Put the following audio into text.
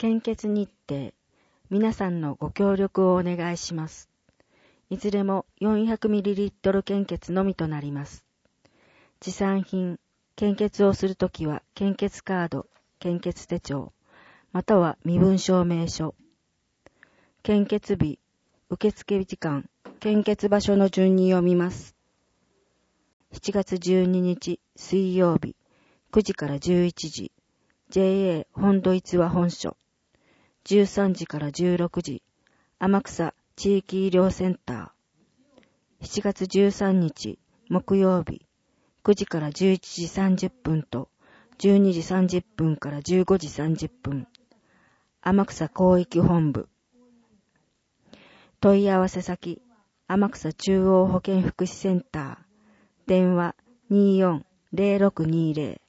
献血日程、皆さんのご協力をお願いします。いずれも 400ml 献血のみとなります。持参品、献血をするときは献血カード、献血手帳、または身分証明書。献血日、受付時間、献血場所の順に読みます。7月12日水曜日、9時から11時、JA 本土逸話本所。13時から16時、天草地域医療センター。7月13日木曜日、9時から11時30分と12時30分から15時30分、天草広域本部。問い合わせ先、天草中央保健福祉センター。電話 24-0620